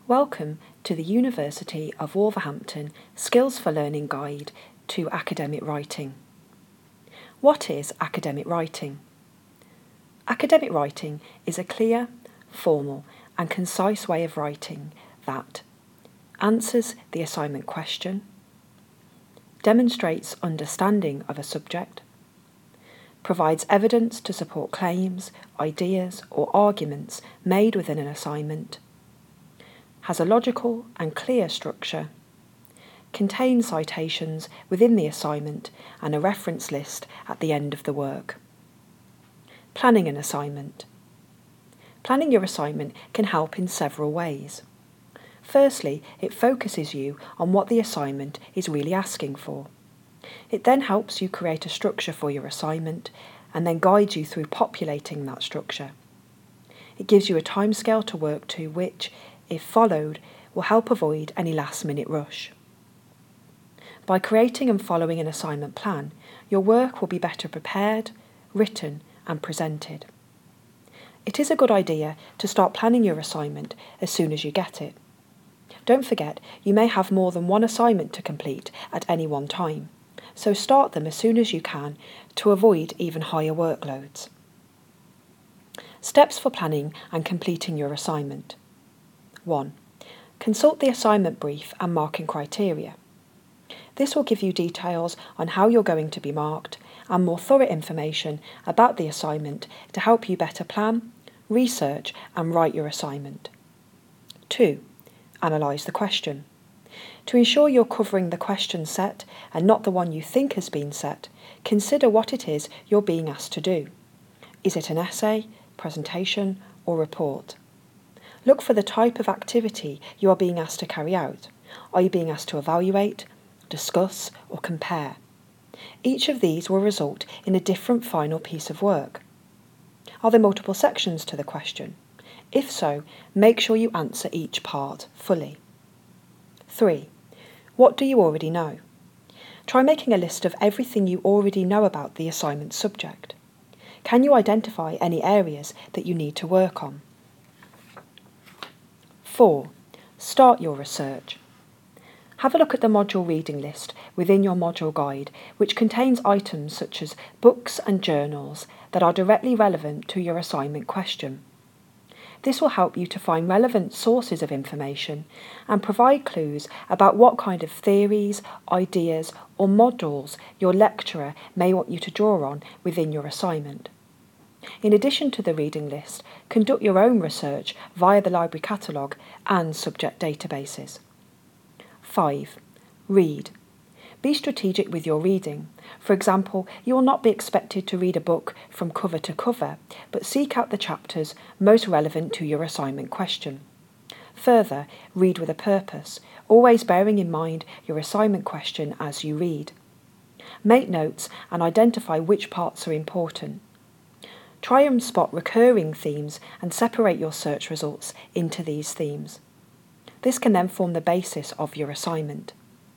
Welcome to the University of Wolverhampton Skills for Learning Guide to Academic Writing. What is academic writing? Academic writing is a clear, formal and concise way of writing that answers the assignment question, demonstrates understanding of a subject, provides evidence to support claims, ideas or arguments made within an assignment, has a logical and clear structure, contains citations within the assignment and a reference list at the end of the work. Planning an assignment. Planning your assignment can help in several ways. Firstly, it focuses you on what the assignment is really asking for. It then helps you create a structure for your assignment and then guides you through populating that structure. It gives you a timescale to work to which, if followed, will help avoid any last-minute rush. By creating and following an assignment plan, your work will be better prepared, written and presented. It is a good idea to start planning your assignment as soon as you get it. Don't forget, you may have more than one assignment to complete at any one time, so start them as soon as you can to avoid even higher workloads. Steps for planning and completing your assignment. 1. Consult the assignment brief and marking criteria. This will give you details on how you're going to be marked and more thorough information about the assignment to help you better plan, research and write your assignment. 2. Analyse the question. To ensure you're covering the question set and not the one you think has been set, consider what it is you're being asked to do. Is it an essay, presentation or report? Look for the type of activity you are being asked to carry out. Are you being asked to evaluate, discuss or compare? Each of these will result in a different final piece of work. Are there multiple sections to the question? If so, make sure you answer each part fully. 3. What do you already know? Try making a list of everything you already know about the assignment subject. Can you identify any areas that you need to work on? 4. Start your research. Have a look at the module reading list within your module guide, which contains items such as books and journals that are directly relevant to your assignment question. This will help you to find relevant sources of information and provide clues about what kind of theories, ideas or models your lecturer may want you to draw on within your assignment. In addition to the reading list, conduct your own research via the library catalogue and subject databases. 5. Read. Be strategic with your reading. For example, you will not be expected to read a book from cover to cover, but seek out the chapters most relevant to your assignment question. Further, read with a purpose, always bearing in mind your assignment question as you read. Make notes and identify which parts are important. Try and spot recurring themes and separate your search results into these themes. This can then form the basis of your assignment.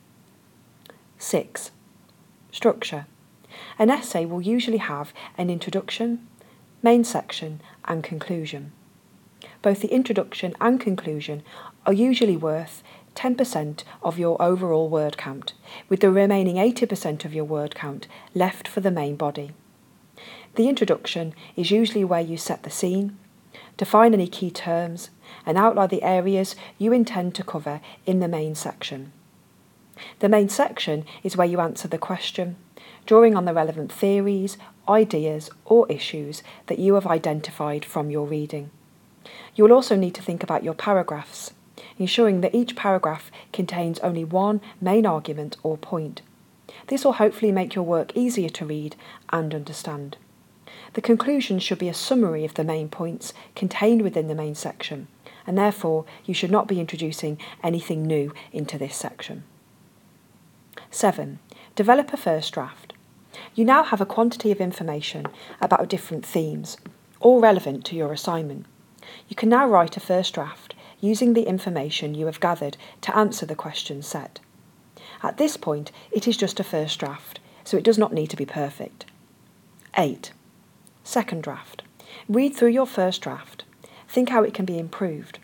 6. Structure. An essay will usually have an introduction, main section and conclusion. Both the introduction and conclusion are usually worth 10% of your overall word count, with the remaining 80% of your word count left for the main body. The introduction is usually where you set the scene, define any key terms, and outline the areas you intend to cover in the main section. The main section is where you answer the question, drawing on the relevant theories, ideas, or issues that you have identified from your reading. You will also need to think about your paragraphs, ensuring that each paragraph contains only one main argument or point. This will hopefully make your work easier to read and understand. The conclusion should be a summary of the main points contained within the main section, and therefore you should not be introducing anything new into this section. 7. Develop a first draft. You now have a quantity of information about different themes, all relevant to your assignment. You can now write a first draft using the information you have gathered to answer the question set. At this point, it is just a first draft, so it does not need to be perfect. 8. Second draft. Read through your first draft. Think how it can be improved.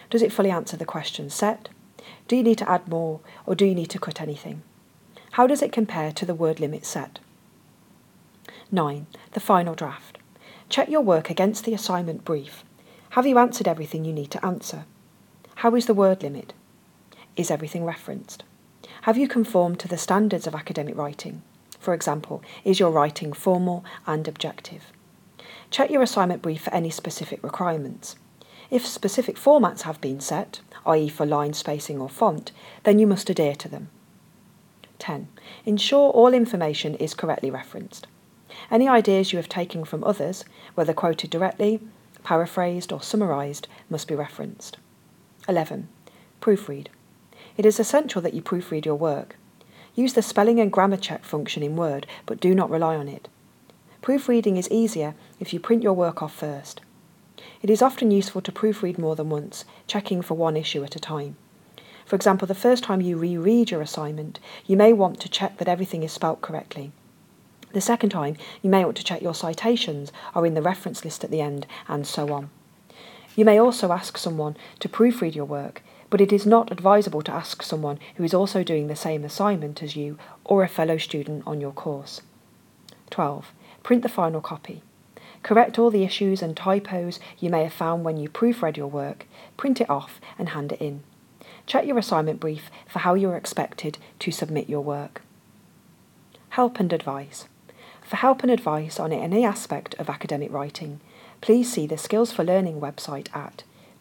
Does it fully answer the question set? Do you need to add more, or do you need to cut anything? How does it compare to the word limit set? 9. The final draft. Check your work against the assignment brief. Have you answered everything you need to answer? How is the word limit? Is everything referenced? Have you conformed to the standards of academic writing? For example, is your writing formal and objective? Check your assignment brief for any specific requirements. If specific formats have been set, i.e. for line spacing or font, then you must adhere to them. 10. Ensure all information is correctly referenced. Any ideas you have taken from others, whether quoted directly, paraphrased or summarised, must be referenced. 11. Proofread. It is essential that you proofread your work. Use the spelling and grammar check function in Word, but do not rely on it. Proofreading is easier if you print your work off first. It is often useful to proofread more than once, checking for one issue at a time. For example, the first time you reread your assignment, you may want to check that everything is spelt correctly. The second time, you may want to check your citations are in the reference list at the end, and so on. You may also ask someone to proofread your work, but it is not advisable to ask someone who is also doing the same assignment as you or a fellow student on your course. 12. Print the final copy. Correct all the issues and typos you may have found when you proofread your work, print it off and hand it in. Check your assignment brief for how you are expected to submit your work. Help and advice. For help and advice on any aspect of academic writing, please see the Skills for Learning website at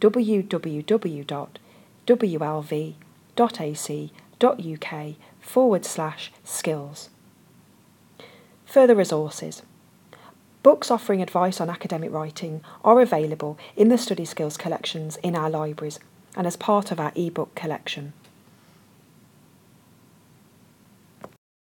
www.wlv.ac.uk/skills. Further resources. Books offering advice on academic writing are available in the Study Skills collections in our libraries and as part of our e-book collection.